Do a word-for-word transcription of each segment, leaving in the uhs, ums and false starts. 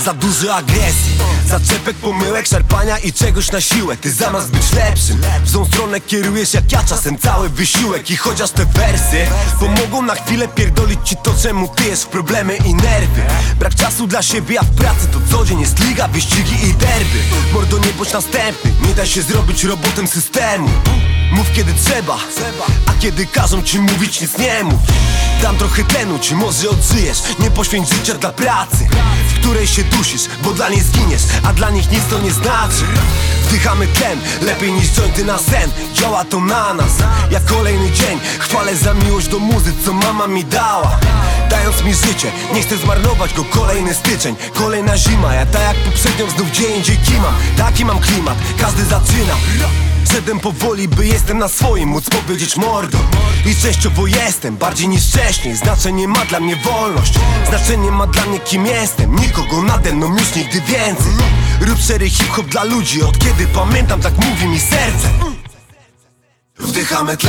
za dużo agresji, zaczepek, pomyłek, szarpania i czegoś na siłę. Ty zamiast być lepszym, w złą stronę kierujesz jak ja czasem cały wysiłek. I chociaż te wersy pomogą na chwilę pierdolić ci to, czemu ty jest w problemy i nerwy. Brak czasu dla siebie, a w pracy to co dzień jest liga, wyścigi i derby. Mordo, nie bądź następny, nie da się zrobić robotem systemu. Mów kiedy trzeba, a kiedy każą ci mówić, nic nie mów. Dam trochę tlenu ci, może odżyjesz. Nie poświęć życia dla pracy, w której się dusisz, bo dla niej zginiesz, a dla nich nic to nie znaczy. Wdychamy tlen, lepiej niż jointy na sen. Działa to na nas, jak kolejny dzień. Chwalę za miłość do muzy, co mama mi dała, dając mi życie, nie chcę zmarnować go. Kolejny styczeń, kolejna zima. Ja tak jak poprzednią znów gdzie indziej kimam. Taki mam klimat, każdy zaczyna. Szedłem powoli, by jestem na swoim, móc powiedzieć mordo. I częściowo jestem, bardziej niż wcześniej. Znaczenie ma dla mnie wolność, znaczenie ma dla mnie kim jestem. Nikogo nade mną już nigdy więcej. Rób szery hip-hop dla ludzi, od kiedy pamiętam, tak mówi mi serce. Wdychamy tlen,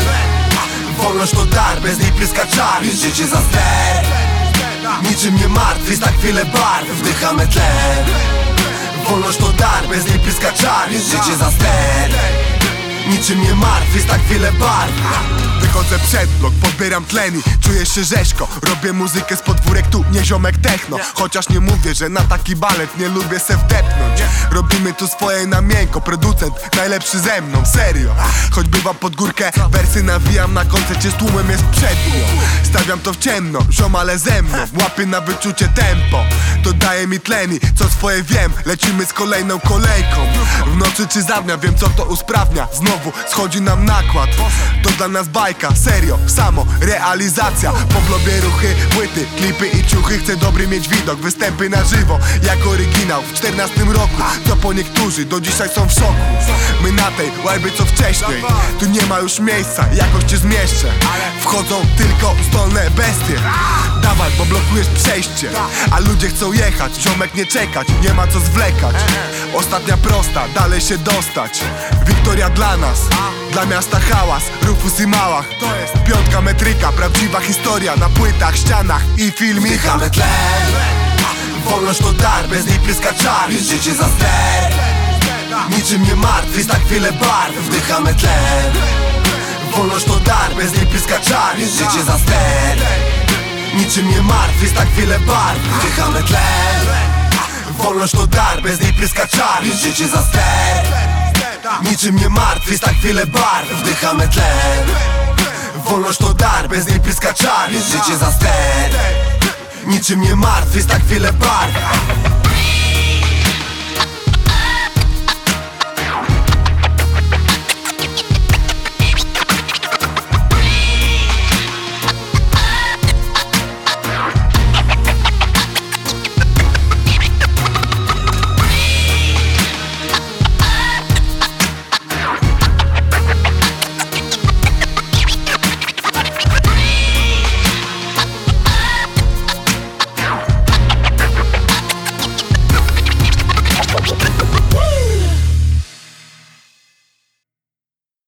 wolność to dar, bez niej pryska czar. Jest życie za ster, niczym nie martw, jest tak wiele barw. Wdychamy tlen, wolność to dar, bez niej pryska czar. Jest życie za ster, niczym nie martw, jest tak wiele barw. Wychodzę przed blok, podbieram tlen i czuję się rzeźko. Robię muzykę z podwórek, tu nie ziomek techno. Chociaż nie mówię, że na taki balet nie lubię se wdepnąć. Robimy tu swoje na miękko, producent najlepszy ze mną, serio. Choć bywa pod górkę, wersy nawijam na koncercie z tłumem jest przednio. Stawiam to w ciemno, ziom ale ze mną, łapy na wyczucie tempo. To daje mi tlen i co swoje wiem, lecimy z kolejną kolejką. W nocy czy za dnia, wiem co to usprawnia. Znowu schodzi nam nakład, to dla nas bajka. Serio, samo, realizacja. Po globie ruchy, płyty, klipy i ciuchy. Chcę dobry mieć widok, występy na żywo jak oryginał w czternastym roku. To po niektórzy do dzisiaj są w szoku. My na tej łajbie co wcześniej, tu nie ma już miejsca, jakoś cię zmieszczę. Wchodzą tylko zdolne bestie. Dawaj, bo blokujesz przejście, a ludzie chcą jechać. Ziomek nie czekać, nie ma co zwlekać. Ostatnia prosta, dalej się dostać. Wiktoria dla nas, dla miasta hałas, Rufus i Małach. To jest piątka metryka, prawdziwa historia na płytach, ścianach i filmikach. Wdychamy tlen, wolność to dar, bez niej pryska czar. Jest życie za ster, niczym nie martw, jest tak wiele barw. Wdychamy tlen, wolność to dar, bez niej pryska czar. Jest życie za ster, niczym nie martw, jest tak wiele barw. Wdychamy tlen, wolność to dar, bez niej pryska czar. Jest życie za ster, niczym nie martw, jest tak wiele barw. Wdychamy tlen, wolność to dar, bez niej pryska czar. Jest życie za ster, niczym nie martw, jest tak wiele barw.